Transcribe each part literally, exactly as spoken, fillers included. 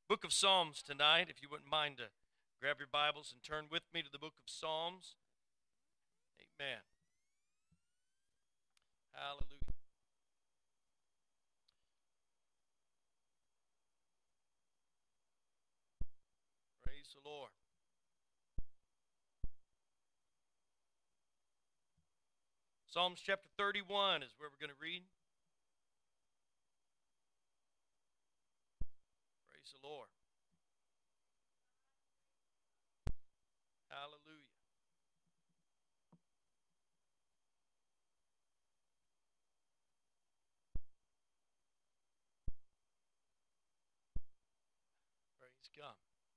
Book of Psalms tonight. If you wouldn't mind to grab your Bibles and turn with me to the book of Psalms. Amen. Hallelujah. Praise the Lord. Psalms chapter thirty-one is where we're going to read. Praise the Lord. Hallelujah. Praise God.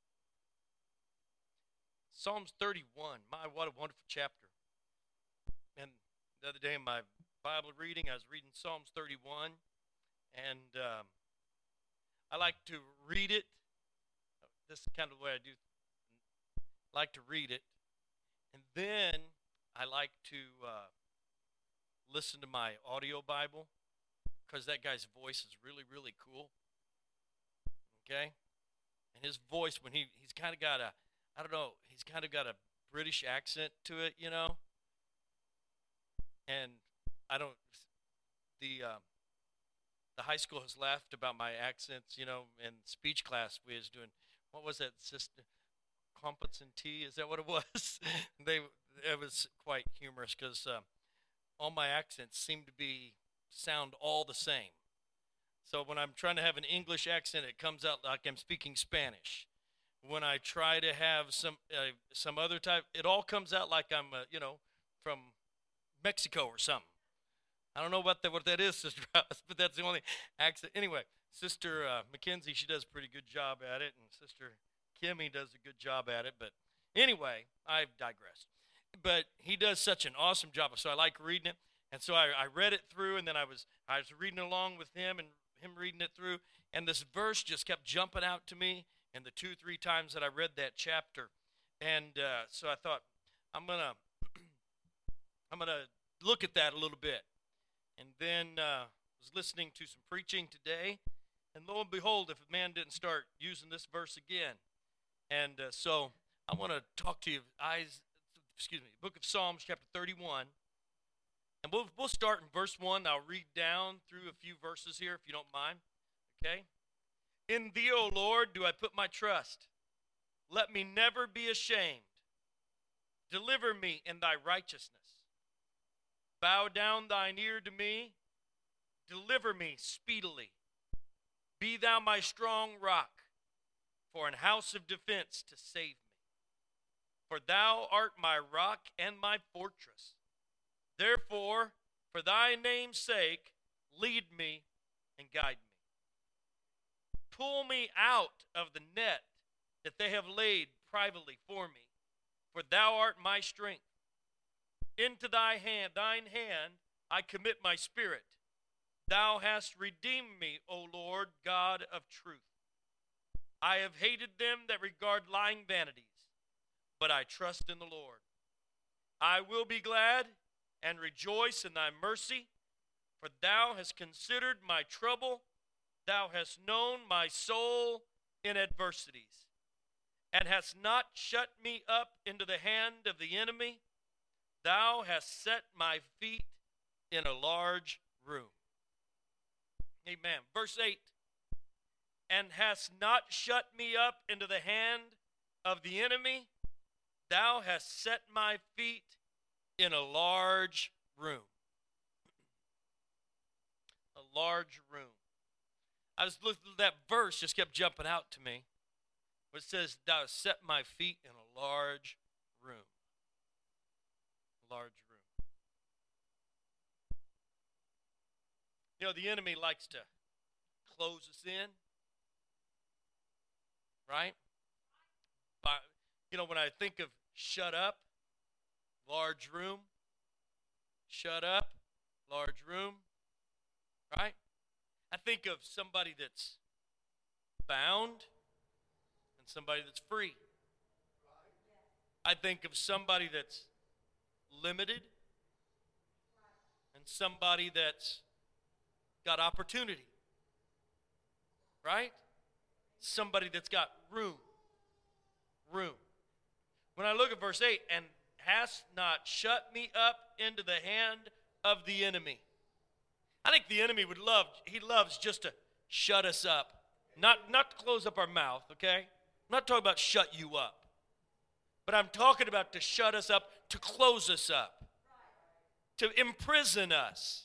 Psalms thirty-one. My, what a wonderful chapter. And the other day in my Bible reading, I was reading Psalms thirty-one. And um, I like to read it. This is kind of the way I do. I like to read it. And then I like to uh, listen to my audio Bible because that guy's voice is really, really cool. Okay? And his voice, when he, he's kind of got a, I don't know, he's kind of got a British accent to it, you know? And I don't, the uh, the high school has laughed about my accents, you know, in speech class we was doing, what was that, sister, Crumpets and tea, is that what it was? they It was quite humorous because uh, all my accents seem to be, sound all the same. So when I'm trying to have an English accent, it comes out like I'm speaking Spanish. When I try to have some uh, some other type, it all comes out like I'm, uh, you know, from Mexico or something. I don't know what that what that is, Sister Alice, but that's the only accent. Anyway, Sister uh, Mackenzie, she does a pretty good job at it, and Sister Kimmy does a good job at it. But anyway, I've digressed. But he does such an awesome job, so I like reading it. And so I, I read it through, and then I was I was reading along with him and him reading it through, and this verse just kept jumping out to me. And the two, three times that I read that chapter, and uh, so I thought I'm gonna I'm gonna look at that a little bit. And then uh, was listening to some preaching today, and lo and behold, if a man didn't start using this verse again, and uh, so I want to talk to you. Eyes, excuse me, Book of Psalms, chapter thirty-one, and we'll we'll start in verse one. I'll read down through a few verses here, if you don't mind. Okay. In thee, O Lord, do I put my trust. Let me never be ashamed. Deliver me in thy righteousness. Bow down thine ear to me. Deliver me speedily. Be thou my strong rock, for an house of defense to save me. For thou art my rock and my fortress. Therefore, for thy name's sake, lead me and guide me. Pull me out of the net that they have laid privately for me, for thou art my strength. Into thy hand, thine hand, I commit my spirit. Thou hast redeemed me, O Lord, God of truth. I have hated them that regard lying vanities, but I trust in the Lord. I will be glad and rejoice in thy mercy, for thou hast considered my trouble. Thou hast known my soul in adversities, and hast not shut me up into the hand of the enemy. Thou hast set my feet in a large room. Amen. Verse eight. And hast not shut me up into the hand of the enemy. Thou hast set my feet in a large room. A large room. I was looking at that verse, just kept jumping out to me. It says, thou hast set my feet in a large room. Large room. You know, the enemy likes to close us in, right? But, you know, when I think of shut up, large room, shut up, large room, right? I think of somebody that's bound and somebody that's free. I think of somebody that's limited and somebody that's got opportunity. Right? somebody that's got room. Room. When I look at verse eight, and hast not shut me up into the hand of the enemy. I think the enemy would love, he loves just to shut us up. Not, not to close up our mouth, okay? I'm not talking about shut you up. But I'm talking about to shut us up, to close us up. To imprison us.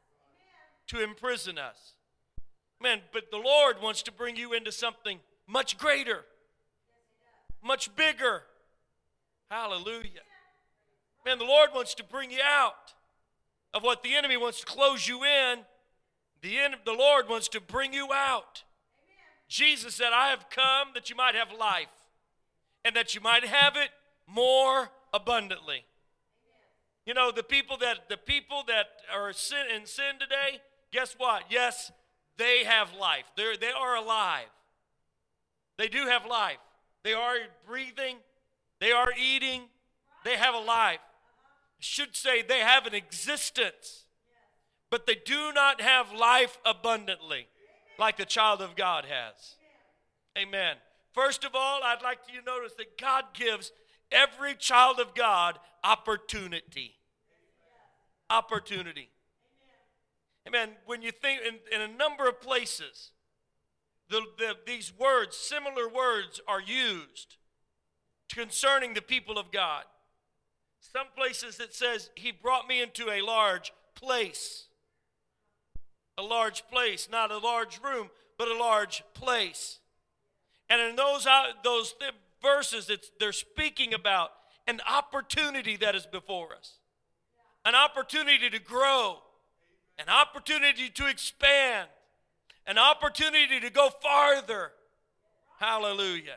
To imprison us. Man, but the Lord wants to bring you into something much greater. Much bigger. Hallelujah. Man, the Lord wants to bring you out of what the enemy wants to close you in. The, en- the Lord wants to bring you out. Amen. Jesus said, I have come that you might have life and that you might have it more abundantly. Amen. You know, the people that the people that are sin, in sin today, guess what? Yes, they have life. They're, they are alive. They do have life. They are breathing. They are eating. They have a life. I should say they have an existence. But they do not have life abundantly like the child of God has. Amen. First of all, I'd like you to notice that God gives every child of God opportunity. Opportunity. Amen. When you think in, in a number of places, the, the, these words, similar words are used concerning the people of God. Some places it says, he brought me into a large place. A large place, not a large room, but a large place. And in those, those th- verses, it's, they're speaking about an opportunity that is before us. An opportunity to grow. An opportunity to expand. An opportunity to go farther. Hallelujah.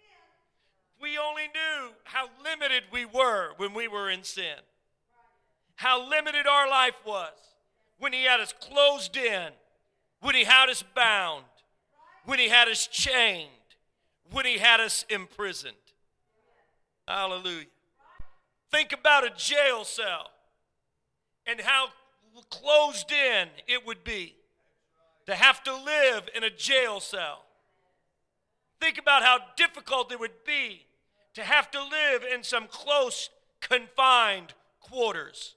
We only knew how limited we were when we were in sin. How limited our life was. When he had us closed in. When he had us bound. When he had us chained. When he had us imprisoned. Hallelujah. Think about a jail cell. And how closed in it would be. To have to live in a jail cell. Think about how difficult it would be to have to live in some close, confined quarters.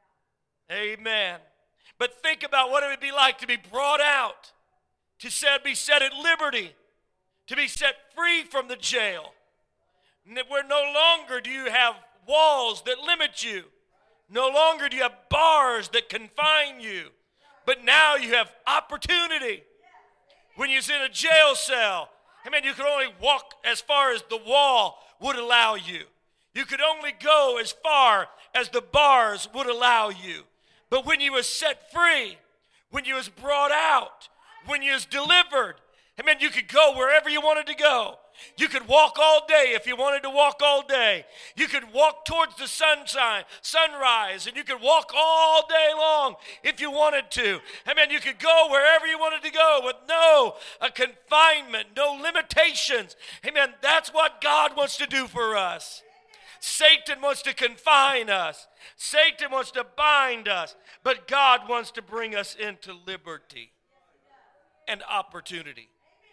Amen. But think about what it would be like to be brought out, to set, be set at liberty, to be set free from the jail. Where no longer do you have walls that limit you. No longer do you have bars that confine you. But now you have opportunity. When you're in a jail cell, I mean, you could only walk as far as the wall would allow you. You could only go as far as the bars would allow you. But when you was set free, when you was brought out, when you was delivered, I mean, you could go wherever you wanted to go. You could walk all day if you wanted to walk all day. You could walk towards the sunshine, sunrise, and you could walk all day long if you wanted to. I mean, you could go wherever you wanted to go with no uh, confinement, no limitations. Amen. That's what God wants to do for us. Satan wants to confine us. Satan wants to bind us. But God wants to bring us into liberty and opportunity.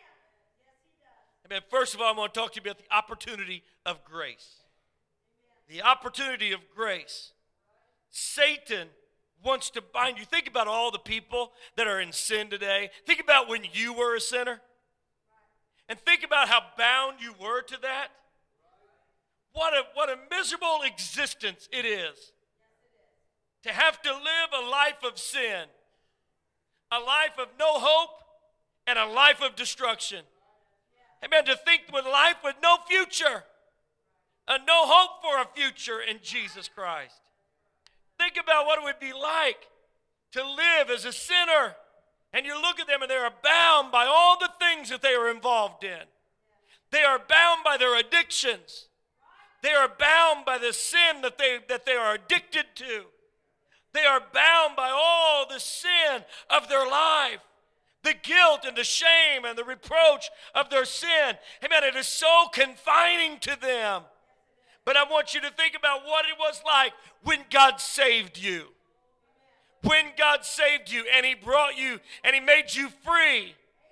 Amen. First of all, I want to talk to you about the opportunity of grace. The opportunity of grace. Satan wants to bind you. Think about all the people that are in sin today. Think about when you were a sinner. And think about how bound you were to that. What a, what a miserable existence it is to have to live a life of sin, a life of no hope, and a life of destruction. Amen. To think with life with no future, and no hope for a future in Jesus Christ. Think about what it would be like to live as a sinner, and you look at them and they are bound by all the things that they are involved in. They are bound by their addictions. They are bound by the sin that they, that they are addicted to. They are bound by all the sin of their life. The guilt and the shame and the reproach of their sin. Amen. It is so confining to them. But I want you to think about what it was like when God saved you. When God saved you and he brought you and he made you free.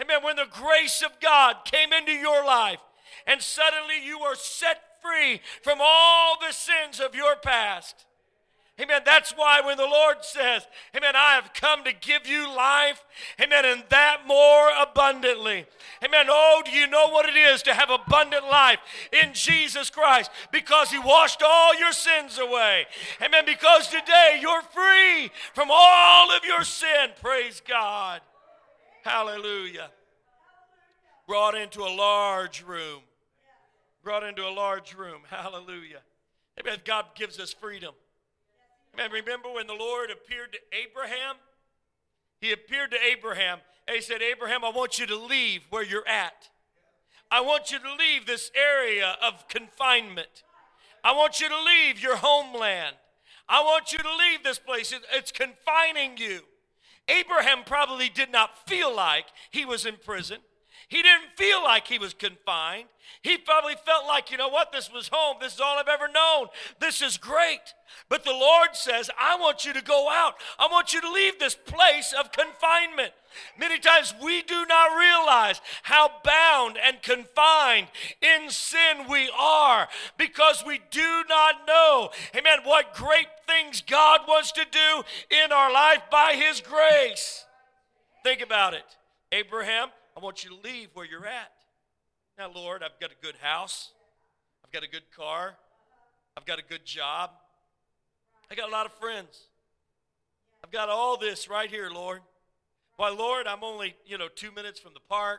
Amen. When the grace of God came into your life and suddenly you were set free from all the sins of your past. Amen. That's why when the Lord says, amen, I have come to give you life, amen, and that more abundantly. Amen. Oh, do you know what it is to have abundant life in Jesus Christ? Because he washed all your sins away. Amen. Because today you're free from all of your sin. Praise God. Hallelujah. Brought into a large room. Brought into a large room. Hallelujah. Amen. God gives us freedom. Amen. Remember when the Lord appeared to Abraham? He appeared to Abraham and he said, Abraham, I want you to leave where you're at. I want you to leave this area of confinement. I want you to leave your homeland. I want you to leave this place. It, it's confining you. Abraham probably did not feel like he was in prison. He didn't feel like he was confined. He probably felt like, you know what, this was home. This is all I've ever known. This is great. But the Lord says, I want you to go out. I want you to leave this place of confinement. Many times we do not realize how bound and confined in sin we are because we do not know, amen, what great things God wants to do in our life by his grace. Think about it. Abraham, I want you to leave where you're at. Now, Lord, I've got a good house. I've got a good car. I've got a good job. I got a lot of friends. I've got all this right here, Lord. Why, Lord, I'm only, you know, two minutes from the park.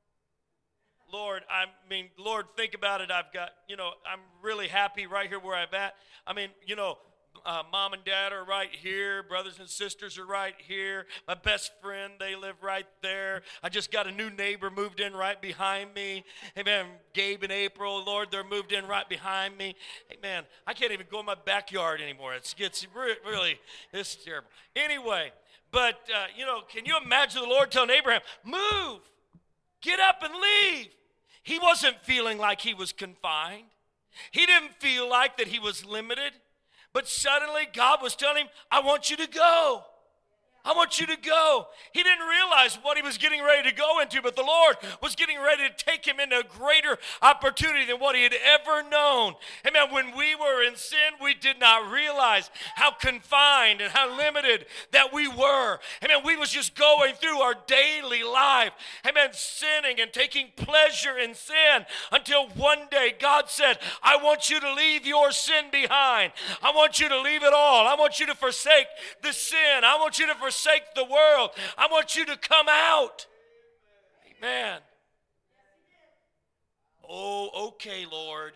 Lord, I mean, Lord, think about it. I've got, you know, I'm really happy right here where I'm at. I mean, you know, Uh, mom and dad are right here. Brothers and sisters are right here. My best friend, they live right there. I just got a new neighbor moved in right behind me. Amen. Gabe and April, Lord, they're moved in right behind me. Amen. I can't even go in my backyard anymore. It gets re- really, it's terrible. Anyway, but, uh, you know, can you imagine the Lord telling Abraham, move, get up and leave. He wasn't feeling like he was confined. He didn't feel like that he was limited. But suddenly God was telling him, I want you to go. I want you to go. He didn't realize what he was getting ready to go into, but the Lord was getting ready to take him into a greater opportunity than what he had ever known. Amen. When we were in sin, we did not realize how confined and how limited that we were. Amen. We was just going through our daily life. Amen. Sinning and taking pleasure in sin until one day God said, I want you to leave your sin behind. I want you to leave it all. I want you to forsake the sin. I want you to forsake the world. I want you to come out. Amen. Oh, okay, Lord.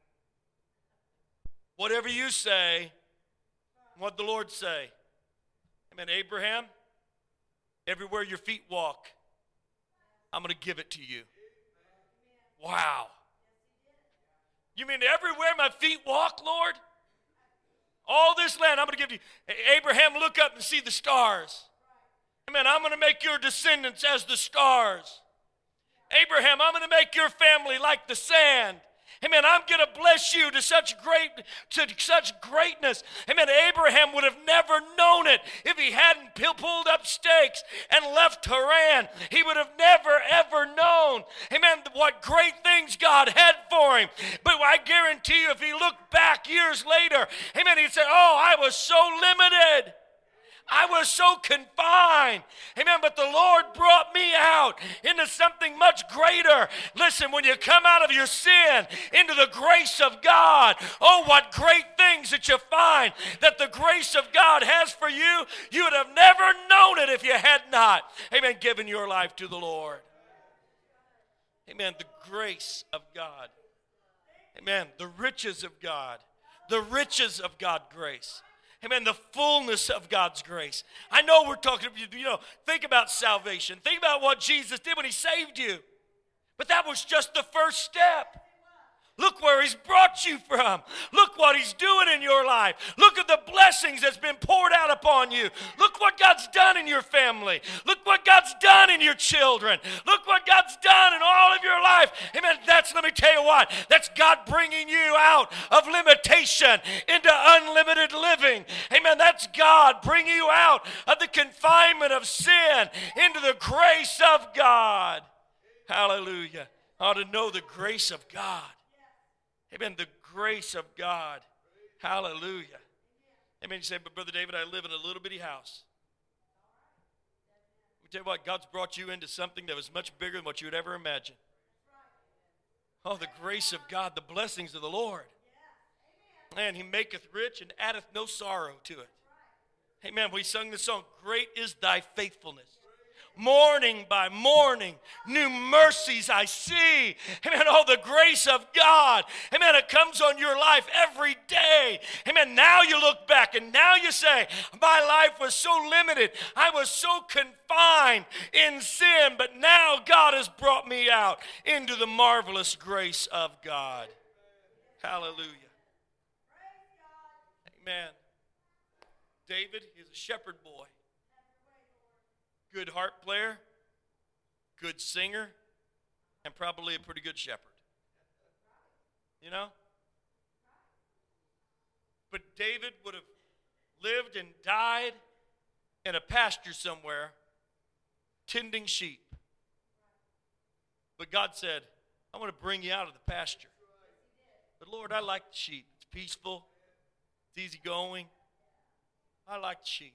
Whatever you say, what the Lord say. Amen. Abraham, everywhere your feet walk, I'm going to give it to you. Wow. You mean everywhere my feet walk, Lord? All this land I'm going to give you. Abraham, look up and see the stars. Amen. I'm going to make your descendants as the stars. Abraham, I'm going to make your family like the sand. Amen. I'm going to bless you to such great, to such greatness. Amen. Abraham would have never known it if he hadn't pulled up stakes and left Haran. He would have never, ever known, amen, what great things God had for him. But I guarantee you, if he looked back years later, amen, he'd say, oh, I was so limited. I was so confined. Amen. But the Lord brought me out into something much greater. Listen, when you come out of your sin into the grace of God, oh, what great things that you find that the grace of God has for you. You would have never known it if you had not, amen, given your life to the Lord. Amen. The grace of God. Amen. The riches of God. The riches of God's grace. Amen, the fullness of God's grace. I know we're talking, you know, think about salvation. Think about what Jesus did when he saved you. But that was just the first step. Look where he's brought you from. Look what he's doing in your life. Look at the blessings that's been poured out upon you. Look what God's done in your family. Look what God's done in your children. Look what God's done in all of your life. Amen. That's, let me tell you what, that's God bringing you out of limitation into unlimited living. Amen. That's God bringing you out of the confinement of sin into the grace of God. Hallelujah. I ought to know the grace of God. Amen. The grace of God. Hallelujah. Amen. You say, but Brother David, I live in a little bitty house. Let me tell you what, God's brought you into something that was much bigger than what you would ever imagine. Oh, the grace of God, the blessings of the Lord. And he maketh rich and addeth no sorrow to it. Amen. We sung this song, great is thy faithfulness. Morning by morning, new mercies I see. Amen. Oh, the grace of God. Amen. It comes on your life every day. Amen. Now you look back and now you say, my life was so limited. I was so confined in sin, but now God has brought me out into the marvelous grace of God. Hallelujah. Amen. David is a shepherd boy. Good harp player, good singer, and probably a pretty good shepherd. You know? But David would have lived and died in a pasture somewhere, tending sheep. But God said, I want to bring you out of the pasture. But Lord, I like the sheep. It's peaceful. It's easygoing. I like the sheep.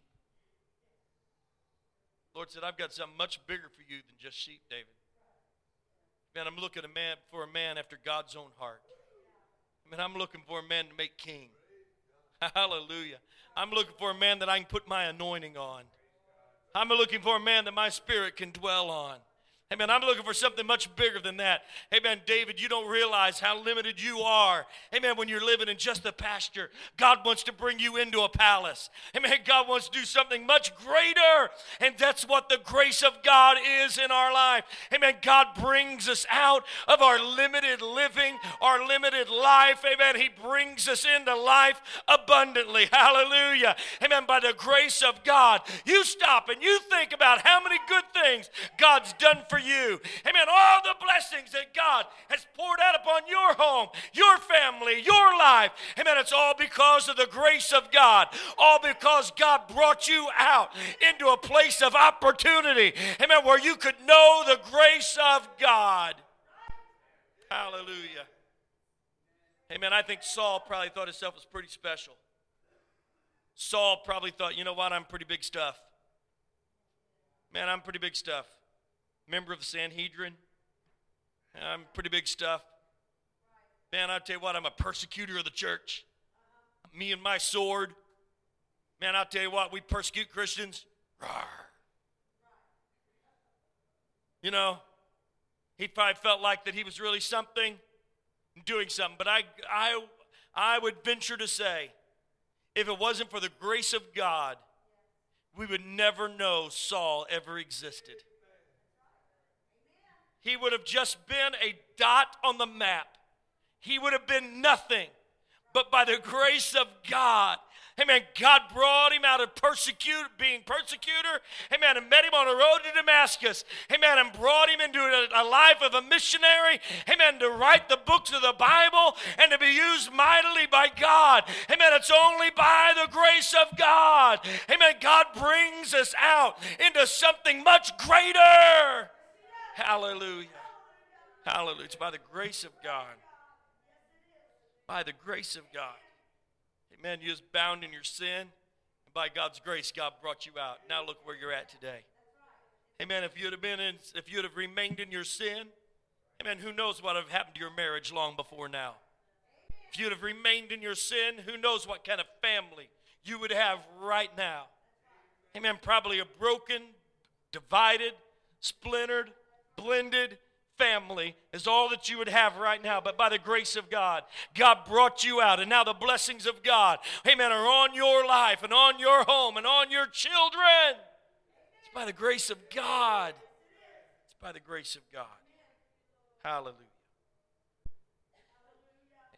Lord said, I've got something much bigger for you than just sheep, David. Man, I'm looking a man for a man after God's own heart. I mean, I'm looking for a man to make king. Hallelujah. I'm looking for a man that I can put my anointing on. I'm looking for a man that my spirit can dwell on. Amen. I'm looking for something much bigger than that. Amen. David, you don't realize how limited you are. Amen. When you're living in just a pasture, God wants to bring you into a palace. Amen. God wants to do something much greater. And that's what the grace of God is in our life. Amen. God brings us out of our limited living, our limited life. Amen. He brings us into life abundantly. Hallelujah. Amen. By the grace of God, you stop and you think about how many good things God's done for you. Amen. All the blessings that God has poured out upon your home, your family, your life. Amen. It's all because of the grace of God. All because God brought you out into a place of opportunity. Amen. Where you could know the grace of God. Hallelujah. Amen. I think Saul probably thought himself was pretty special. Saul probably thought, you know what, I'm pretty big stuff. Man, I'm pretty big stuff. Member of the Sanhedrin. I'm pretty big stuff. Man, I'll tell you what, I'm a persecutor of the church. Me and my sword. Man, I'll tell you what, we persecute Christians. Rawr. You know, he probably felt like that he was really something, doing something. But I, I, I would venture to say, if it wasn't for the grace of God, we would never know Saul ever existed. He would have just been a dot on the map. He would have been nothing. But by the grace of God, amen, God brought him out of persecute, being persecutor, amen, and met him on the road to Damascus, amen, and brought him into a, a life of a missionary, amen, to write the books of the Bible and to be used mightily by God. Amen, it's only by the grace of God. Amen, God brings us out into something much greater. Hallelujah. Hallelujah. It's by the grace of God. By the grace of God. Amen. You was bound in your sin. And by God's grace, God brought you out. Now look where you're at today. Amen. If you'd have been in, if you'd have remained in your sin, amen, who knows what would have happened to your marriage long before now. If you'd have remained in your sin, who knows what kind of family you would have right now. Amen. Probably a broken, divided, splintered, blended family is all that you would have right now. But by the grace of God, God brought you out. And now the blessings of God, amen, are on your life and on your home and on your children. It's by the grace of God. It's by the grace of God. Hallelujah.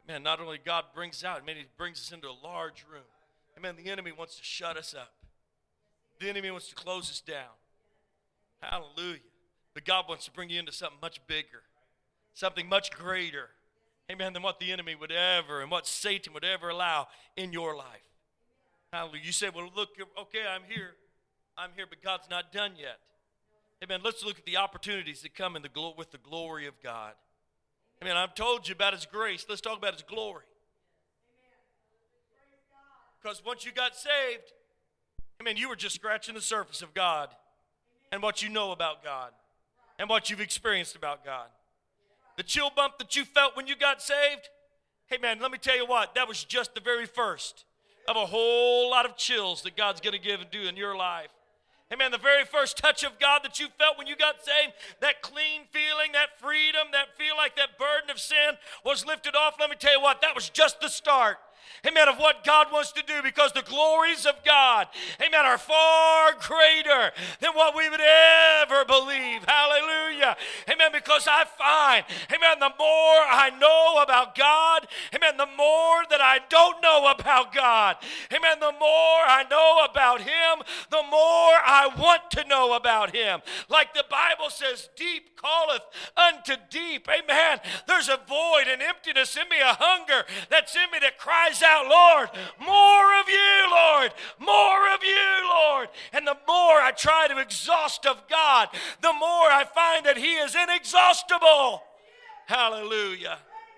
Man, not only God brings out, man, he brings us into a large room. Amen. The enemy wants to shut us up. The enemy wants to close us down. Hallelujah. But God wants to bring you into something much bigger, something much greater, amen, than what the enemy would ever and what Satan would ever allow in your life. Hallelujah. You say, well, look, okay, I'm here. I'm here, but God's not done yet. Amen. Let's look at the opportunities that come in the glo- with the glory of God. Amen. I've told you about his grace. Let's talk about his glory. Because once you got saved, amen, you were just scratching the surface of God and what you know about God and what you've experienced about God. The chill bump that you felt when you got saved, hey man, let me tell you what, that was just the very first of a whole lot of chills that God's going to give and do in your life. Amen. The very first touch of God that you felt when you got saved, that clean feeling, that freedom, that feel like that burden of sin was lifted off. Let me tell you what, that was just the start. Amen, of what God wants to do, because the glories of God, amen, are far greater than what we would ever believe. Hallelujah. Amen, because I find, amen, the more I know about God, amen, the more that I don't know about God, amen, the more I know about him, the more I want to know about him. Like the Bible says, deep calleth unto deep. Amen. There's a void, an emptiness in me, a hunger that's in me that cries out, Lord, more of you, Lord, more of you, Lord. And the more I try to exhaust of God, the more I find that he is inexhaustible. Hallelujah.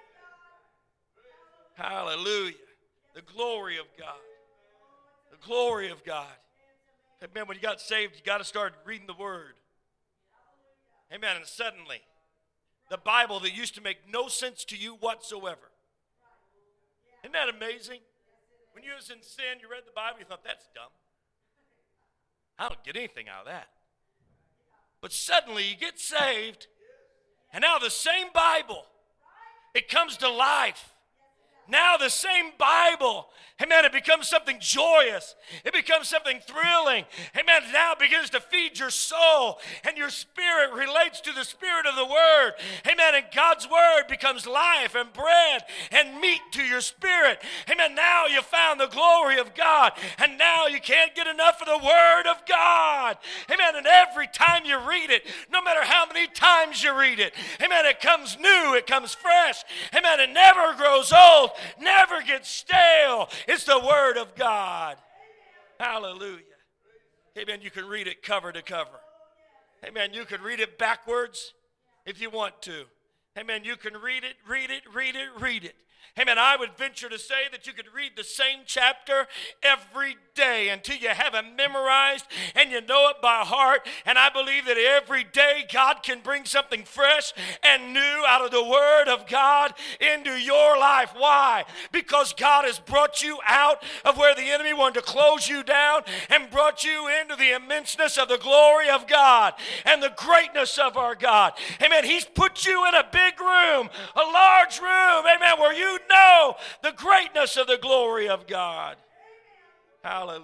Hallelujah. The glory of God. The glory of God. Amen. When you got saved, you got to start reading the Word. Amen. And suddenly, the Bible that used to make no sense to you whatsoever. Isn't that amazing? When you was in sin, you read the Bible, you thought, that's dumb. I don't get anything out of that. But suddenly you get saved, and now the same Bible, it comes to life. Now the same Bible, amen, it becomes something joyous. It becomes something thrilling. Amen, now it begins to feed your soul, and your spirit relates to the spirit of the Word. Amen, and God's Word becomes life and bread and meat to your spirit. Amen, now you found the glory of God, and now you can't get enough of the Word of God. Amen, and every time you read it, no matter how many times you read it, amen, it comes new, it comes fresh. Amen, it never grows old, never gets stale. It's the Word of God. Hallelujah. Amen. You can read it cover to cover. Amen. You can read it backwards if you want to. Amen. You can read it, read it, read it, read it. Amen. I would venture to say that you could read the same chapter every day until you have it memorized and you know it by heart. And I believe that every day God can bring something fresh and new out of the Word of God into your life. Why? Because God has brought you out of where the enemy wanted to close you down and brought you into the immenseness of the glory of God and the greatness of our God. Amen. He's put you in a big room, a large room, amen, where you know the greatness of the glory of God. Hallelujah.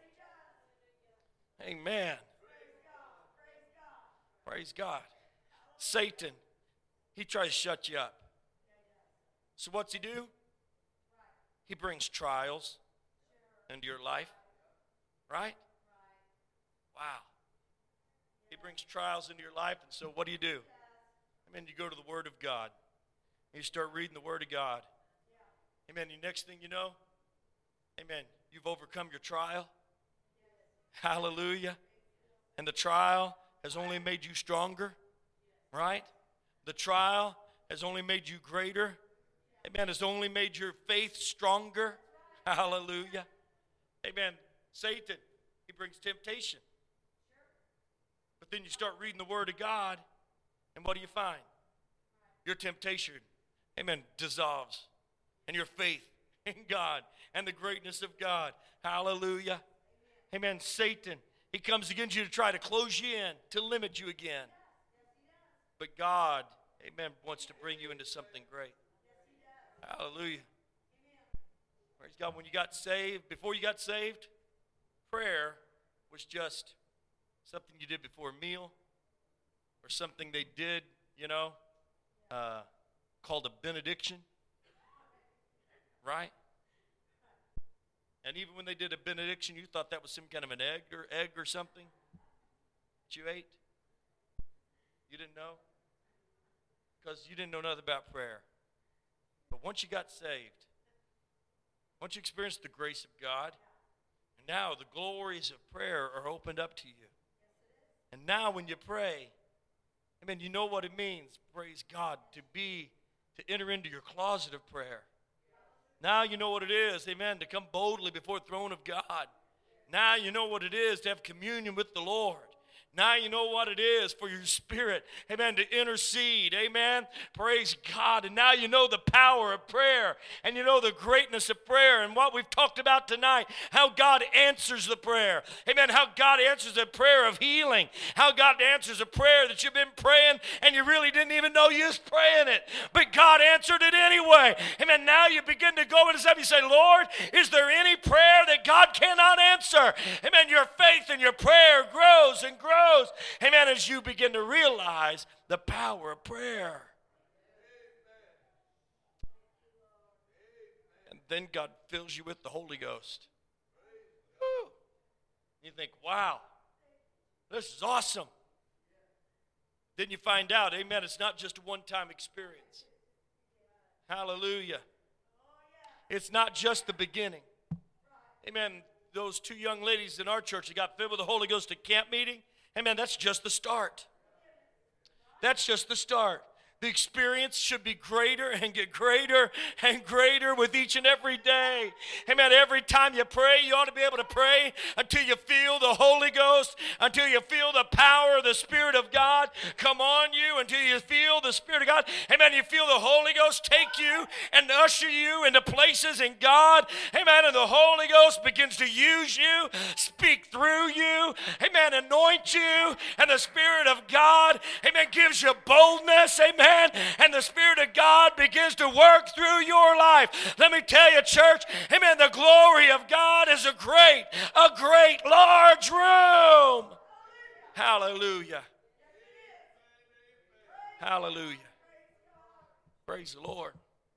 Amen. Praise God. Satan, he tries to shut you up. So what's he do? He brings trials into your life. Right? Wow. He brings trials into your life, and so what do you do? I mean, you go to the Word of God. You start reading the Word of God. Amen. The next thing you know, amen, you've overcome your trial. Hallelujah. And the trial has only made you stronger, right? The trial has only made you greater. Amen. Has only made your faith stronger. Hallelujah. Amen. Satan, he brings temptation. But then you start reading the Word of God, and what do you find? Your temptation, amen, dissolves. And your faith in God and the greatness of God. Hallelujah. Amen. Satan, he comes against you to try to close you in, to limit you again. But God, amen, wants to bring you into something great. Hallelujah. Praise God. When you got saved, before you got saved, prayer was just something you did before a meal or something they did, you know, uh, called a benediction. right? And even when they did a benediction, you thought that was some kind of an egg or egg or something that you ate. You didn't know? Because you didn't know nothing about prayer. But once you got saved, once you experienced the grace of God, and now the glories of prayer are opened up to you. And now when you pray, I mean, you know what it means, praise God, to be, to enter into your closet of prayer. Now you know what it is, amen, to come boldly before the throne of God. Now you know what it is to have communion with the Lord. Now you know what it is for your spirit, amen, to intercede, amen, praise God. And now you know the power of prayer, and you know the greatness of prayer, and what we've talked about tonight, how God answers the prayer, amen, how God answers a prayer of healing, how God answers a prayer that you've been praying, and you really didn't even know you was praying it, but God answered it anyway, amen. Now you begin to go into something, you say, Lord, is there any prayer that God cannot answer? Amen, your faith and your prayer grows and grows. Amen, as you begin to realize the power of prayer. And then God fills you with the Holy Ghost. Woo. You think, wow, this is awesome. Then you find out, amen, it's not just a one-time experience. Hallelujah. It's not just the beginning. Amen. Those two young ladies in our church that got filled with the Holy Ghost at camp meeting, amen, that's just the start. That's just the start. The experience should be greater and get greater and greater with each and every day. Amen. Every time you pray, you ought to be able to pray until you feel the Holy Ghost, until you feel the power of the Spirit of God come on you, until you feel the Spirit of God. Amen. You feel the Holy Ghost take you and usher you into places in God. Amen. And the Holy Ghost begins to use you, speak through you. Amen. Anoint you. And the Spirit of God, amen, gives you boldness. Amen. And the Spirit of God begins to work through your life. Let me tell you, church, amen, the glory of God is a great, a great large room. Hallelujah. Hallelujah. Praise the Lord.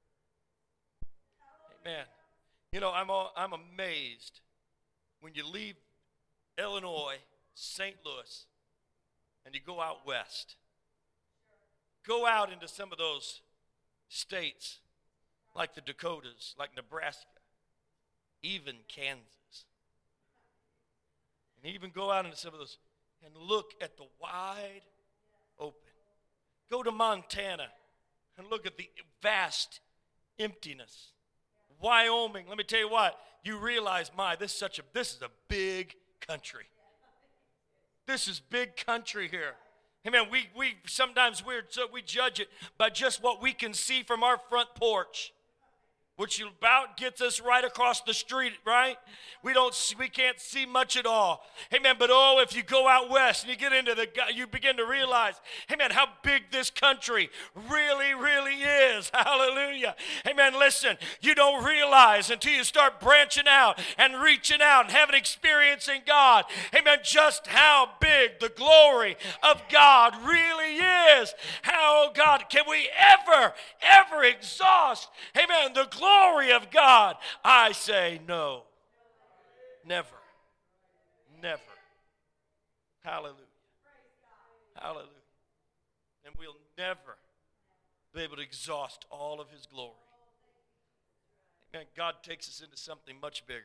Amen. You know, I'm all, I'm amazed when you leave Illinois, Saint Louis, and you go out west. Go out into some of those states like the Dakotas, like Nebraska, even Kansas. And even go out into some of those and look at the wide open. Go to Montana and look at the vast emptiness. Wyoming, let me tell you what, you realize, my, this is such a, this is a big country. This is big country here. Amen. We we sometimes we're so we judge it by just what we can see from our front porch, which about gets us right across the street, right? We don't see, we can't see much at all. Amen. But oh, if you go out west and you get into the, you begin to realize, amen, how big this country really, really is. Hallelujah. Amen. Listen, you don't realize until you start branching out and reaching out and having experience in God. Amen. Just how big the glory of God really is. How, God, can we ever, ever exhaust, amen, the glory glory of God? I say no. Never. Never. Hallelujah. Hallelujah. And we'll never be able to exhaust all of his glory. Amen. God takes us into something much bigger.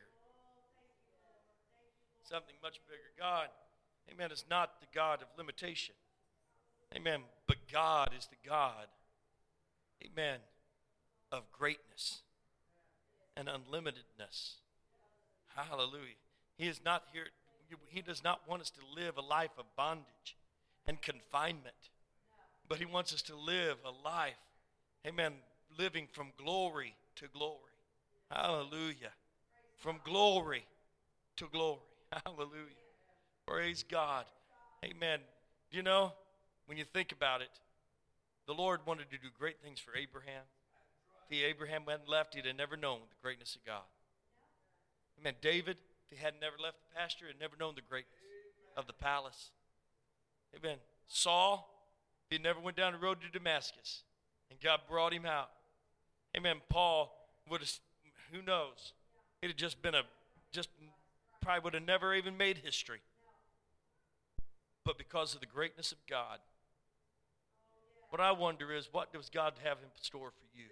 Something much bigger. God, amen, is not the God of limitation. Amen. But God is the God, amen, of greatness and unlimitedness. Hallelujah. He is not here, he does not want us to live a life of bondage and confinement, but he wants us to live a life, amen, living from glory to glory. Hallelujah. From glory to glory. Hallelujah. Praise God. Amen. You know, when you think about it, the Lord wanted to do great things for Abraham. If Abraham hadn't left, he'd have never known the greatness of God. Amen. David, if he had never left the pasture, had never known the greatness of the palace. Amen. Saul, if he never went down the road to Damascus, and God brought him out. Amen. Paul would have, who knows? It had just been a, just probably would have never even made history. But because of the greatness of God, what I wonder is, what does God have in store for you?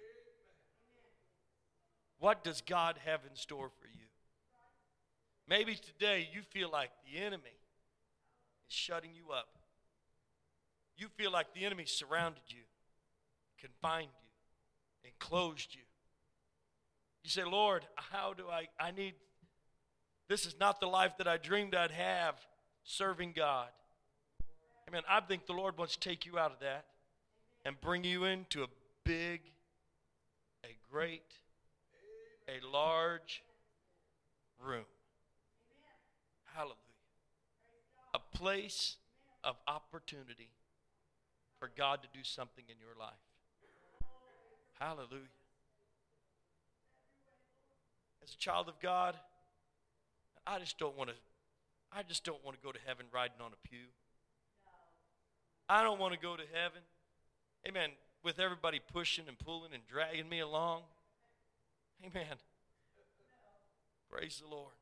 What does God have in store for you? Maybe today you feel like the enemy is shutting you up. You feel like the enemy surrounded you, confined you, enclosed you. You say, Lord, how do I, I need, this is not the life that I dreamed I'd have, serving God. Amen. I think the Lord wants to take you out of that and bring you into a big, a great, a large room. Hallelujah. A place of opportunity for God to do something in your life. Hallelujah. As a child of God, I just don't want to I just don't want to go to heaven riding on a pew. I don't want to go to heaven, amen, with everybody pushing and pulling and dragging me along. Amen. Praise the Lord.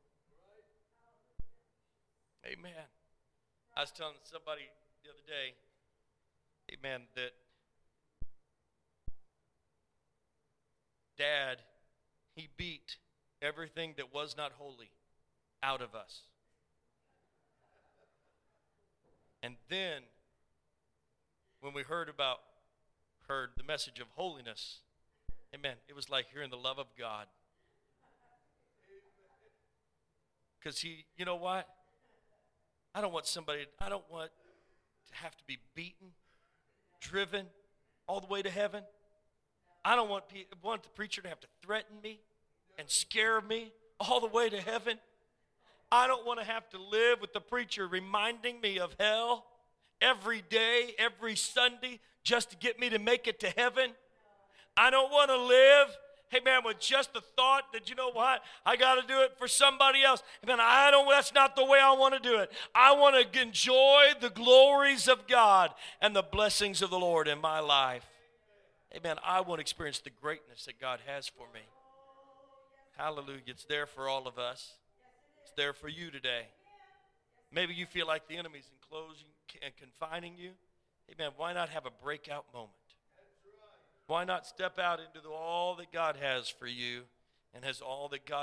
Amen. I was telling somebody the other day, amen, that Dad, he beat everything that was not holy out of us. And then, when we heard about, heard the message of holiness, amen, it was like hearing the love of God. Because he, you know what? I don't want somebody, I don't want to have to be beaten, driven all the way to heaven. I don't want, want the preacher to have to threaten me and scare me all the way to heaven. I don't want to have to live with the preacher reminding me of hell every day, every Sunday, just to get me to make it to heaven. I don't want to live, hey man, with just the thought that, you know what, I got to do it for somebody else. Man, I don't, that's not the way I want to do it. I want to enjoy the glories of God and the blessings of the Lord in my life. Amen. I want to experience the greatness that God has for me. Hallelujah. It's there for all of us. It's there for you today. Maybe you feel like the enemy's enclosing and confining you. Amen. Why not have a breakout moment? Why not step out into the, all that God has for you and has all that God